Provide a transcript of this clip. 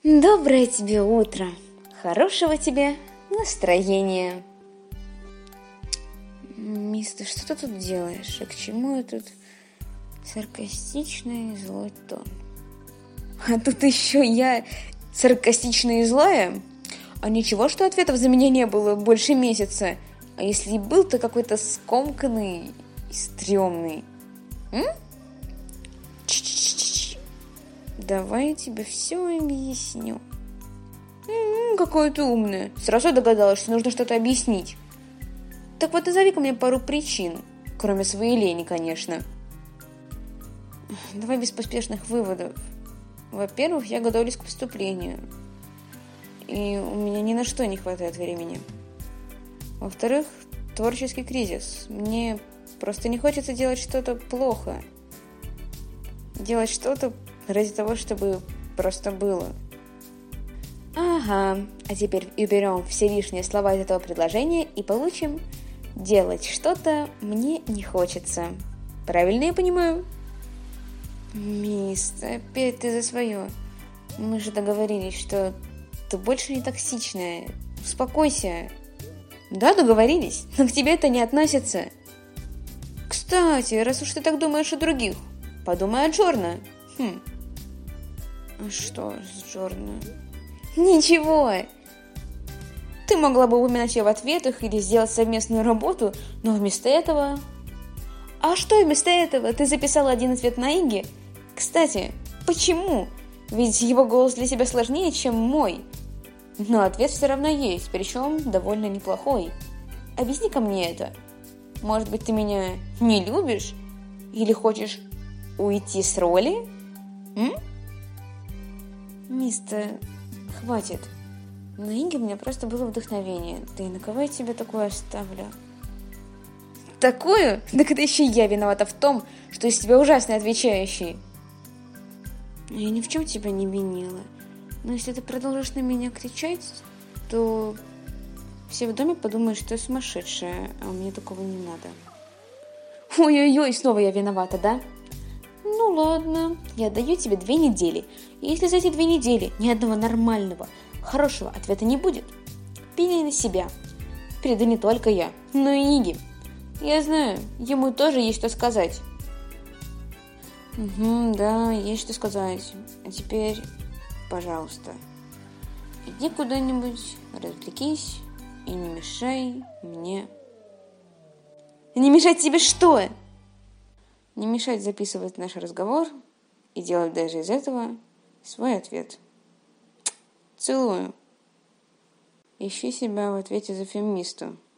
Доброе тебе утро, хорошего тебе настроения. Мисс, ты что ты тут делаешь? И к чему этот саркастичный и злой тон? А тут еще я саркастичная и злая? А ничего, что ответов за меня не было больше месяца. А если и был, то какой-то скомканный и стрёмный. Давай я тебе все объясню. Какая ты умная. Сразу догадалась, что нужно что-то объяснить. Так вот, назови-ка мне пару причин. Кроме своей лени, конечно. Давай без поспешных выводов. Во-первых, я готовлюсь к поступлению. И у меня ни на что не хватает времени. Во-вторых, творческий кризис. Мне просто не хочется делать что-то плохо. Делать что-то ради того, чтобы просто было. Ага, а теперь уберем все лишние слова из этого предложения и получим «делать что-то мне не хочется». Правильно я понимаю? Мисс, опять ты за свое. Мы же договорились, что ты больше не токсичная. Успокойся. Да, договорились, но к тебе это не относится. Кстати, раз уж ты так думаешь о других, подумай о Джорно. А что с Джорно? Ничего. Ты могла бы упоминать ее в ответах или сделать совместную работу, но вместо этого... А что вместо этого? Ты записала один ответ на Иги? Кстати, почему? Ведь его голос для тебя сложнее, чем мой. Но ответ все равно есть, причем довольно неплохой. Объясни-ка мне это. Может быть, ты меня не любишь? Или хочешь уйти с роли? Мистер, хватит. На Иге у меня просто было вдохновение. Да и на кого я тебе такое оставлю? Такую? Так это еще я виновата в том, что из тебя ужасный отвечающий. Я ни в чем тебя не винила. Но если ты продолжишь на меня кричать, то все в доме подумают, что я сумасшедшая, а мне такого не надо. Ой-ой-ой, снова я виновата, да? Ну ладно, я даю тебе 2 недели. И если за эти 2 недели ни одного нормального, хорошего ответа не будет, пеняй на себя. Приду не только я, но и Иги. Я знаю, ему тоже есть что сказать. Да, есть что сказать. А теперь, пожалуйста, иди куда-нибудь, развлекись и не мешай мне. Не мешать тебе что? Не мешать записывать наш разговор и делать даже из этого свой ответ. Целую. Ищи себя в ответе за феминисту.